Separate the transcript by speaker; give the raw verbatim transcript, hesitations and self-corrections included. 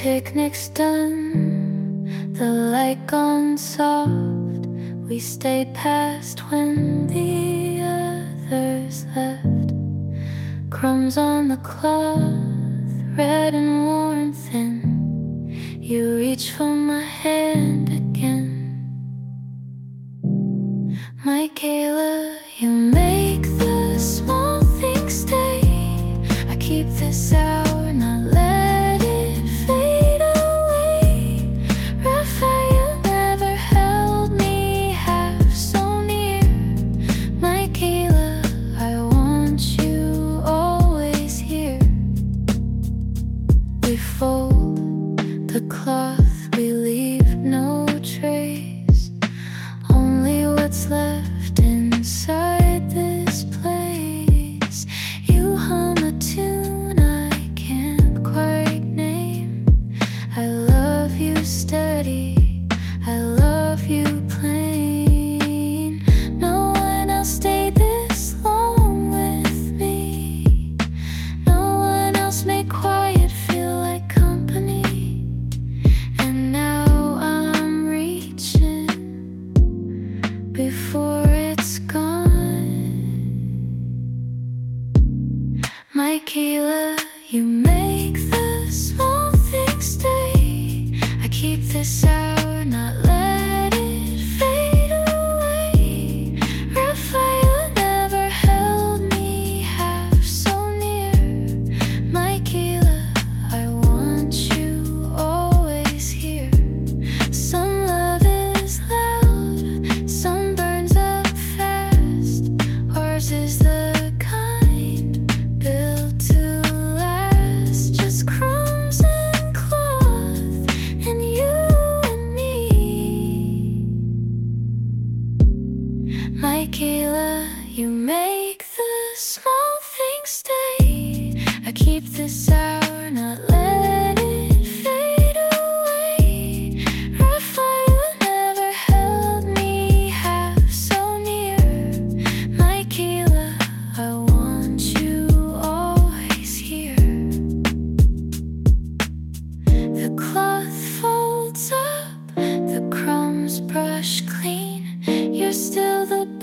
Speaker 1: picnic's done, the light gone soft. We stayed past when the others left. Crumbs on the cloth, red and worn thin. You reach for my hand again. Michaela, you make the small things stay. I keep this hour, not let it fade away. Raphael never held me half so near. Michaela, I want you always here. We fold the cloth, we leave no trace. Only what's left inside this place. You hum a tune I can't quite name. I love you steady, I love you plain. No one else stayed this long with me. No one else made quiet feel like company. And now I'm reaching before it's gone. Michaela, you make the small things stay. I keep this hour, not let it fade away. Raphael never held me half so near. Michaela, I want you always here. Some love is loud, some burns up fast. Ours is the kind built to last. Just crumbs and cloth and you and me. Michaela, you make the small things stay. I keep this hour, not let it fade away. Raphael never held me half so near. Michaela, I want you always here. The cloth folds up, the crumbs brush clean. You're still the